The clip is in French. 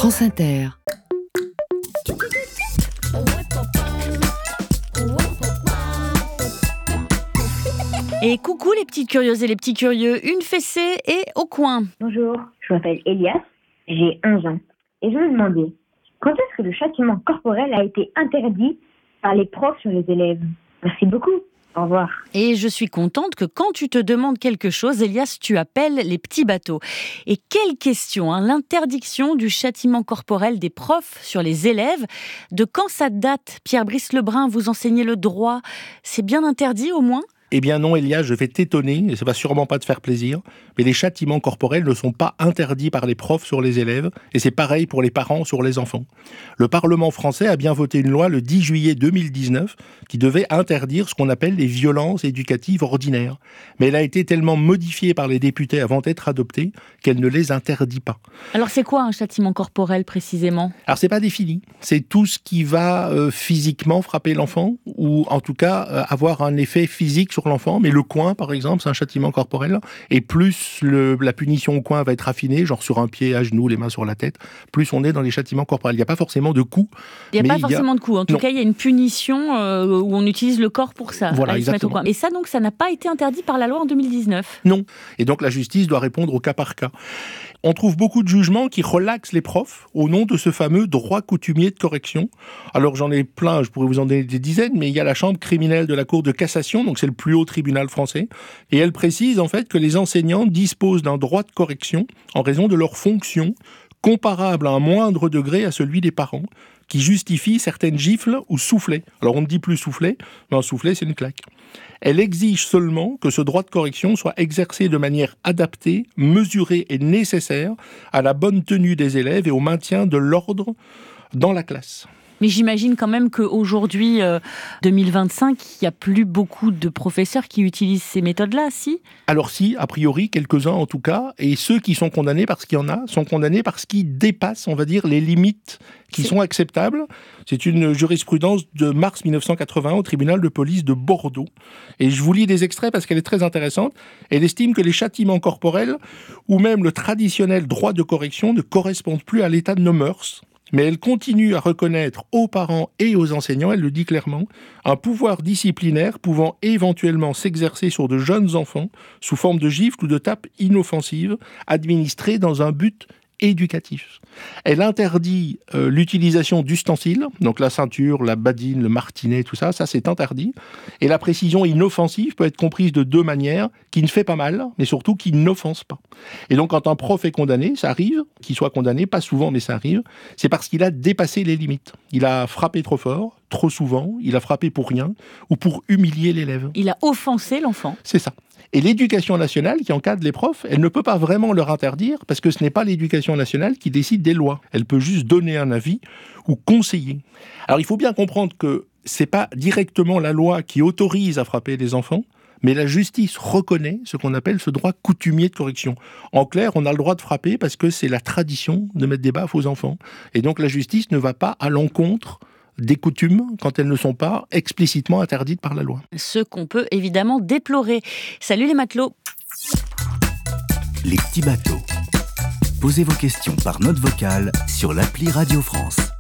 France Inter. Et coucou les petites curieuses et les petits curieux, une fessée et au coin. Bonjour, je m'appelle Elias, j'ai 11 ans. Et je me demandais, quand est-ce que le châtiment corporel a été interdit par les profs sur les élèves? Merci beaucoup. Au revoir. Et je suis contente que quand tu te demandes quelque chose, Elias, tu appelles les petits bateaux. Et quelle question, l'interdiction du châtiment corporel des profs sur les élèves. De quand ça date, Pierre-Brice Lebrun, vous enseignez le droit? C'est bien interdit au moins? Eh bien non, Elias, je vais t'étonner, et ça va sûrement pas te faire plaisir, mais les châtiments corporels ne sont pas interdits par les profs sur les élèves, et c'est pareil pour les parents sur les enfants. Le Parlement français a bien voté une loi le 10 juillet 2019 qui devait interdire ce qu'on appelle les violences éducatives ordinaires. Mais elle a été tellement modifiée par les députés avant d'être adoptée qu'elle ne les interdit pas. Alors c'est quoi un châtiment corporel précisément? Alors c'est pas défini, c'est tout ce qui va physiquement frapper l'enfant, ou en tout cas avoir un effet physique sur l'enfant, mais le coin par exemple c'est un châtiment corporel, et plus la punition au coin va être affinée, genre sur un pied, à genoux, les mains sur la tête, plus on est dans les châtiments corporels. Il n'y a pas forcément de coups. Il n'y a pas forcément de coups, en tout cas il y a une punition où on utilise le corps pour ça. Voilà, exactement. Et ça donc ça n'a pas été interdit par la loi en 2019? Non, et donc la justice doit répondre au cas par cas. On trouve beaucoup de jugements qui relaxent les profs au nom de ce fameux droit coutumier de correction. Alors j'en ai plein, je pourrais vous en donner des dizaines, mais il y a la chambre criminelle de la Cour de cassation, donc c'est le plus haut tribunal français, et elle précise en fait que les enseignants disposent d'un droit de correction en raison de leur fonction, comparable à un moindre degré à celui des parents, qui justifie certaines gifles ou soufflets. Alors on ne dit plus soufflet, mais un soufflet c'est une claque. Elle exige seulement que ce droit de correction soit exercé de manière adaptée, mesurée et nécessaire à la bonne tenue des élèves et au maintien de l'ordre dans la classe. Mais j'imagine quand même qu'aujourd'hui, 2025, il n'y a plus beaucoup de professeurs qui utilisent ces méthodes-là, si? Alors si, a priori, quelques-uns en tout cas, et ceux qui sont condamnés, parce qu'il y en a, sont condamnés parce qu'ils dépassent, on va dire, les limites qui sont acceptables. C'est une jurisprudence de mars 1981 au tribunal de police de Bordeaux. Et je vous lis des extraits parce qu'elle est très intéressante. Elle estime que les châtiments corporels, ou même le traditionnel droit de correction, ne correspondent plus à l'état de nos mœurs. Mais elle continue à reconnaître aux parents et aux enseignants, elle le dit clairement, un pouvoir disciplinaire pouvant éventuellement s'exercer sur de jeunes enfants sous forme de gifles ou de tapes inoffensives, administrées dans un but éducatif. Elle interdit l'utilisation d'ustensiles, donc la ceinture, la badine, le martinet, tout ça c'est interdit. Et la précision inoffensive peut être comprise de deux manières, qui ne fait pas mal, mais surtout qui n'offense pas. Et donc quand un prof est condamné, ça arrive, qu'il soit condamné, pas souvent mais ça arrive, c'est parce qu'il a dépassé les limites. Il a frappé trop fort, trop souvent, il a frappé pour rien, ou pour humilier l'élève. Il a offensé l'enfant. C'est ça. Et l'éducation nationale qui encadre les profs, elle ne peut pas vraiment leur interdire parce que ce n'est pas l'éducation nationale qui décide des lois. Elle peut juste donner un avis ou conseiller. Alors il faut bien comprendre que c'est pas directement la loi qui autorise à frapper les enfants, mais la justice reconnaît ce qu'on appelle ce droit coutumier de correction. En clair, on a le droit de frapper parce que c'est la tradition de mettre des baffes aux enfants. Et donc la justice ne va pas à l'encontre des coutumes quand elles ne sont pas explicitement interdites par la loi. Ce qu'on peut évidemment déplorer. Salut les matelots. Les petits bateaux. Posez vos questions par note vocale sur l'appli Radio France.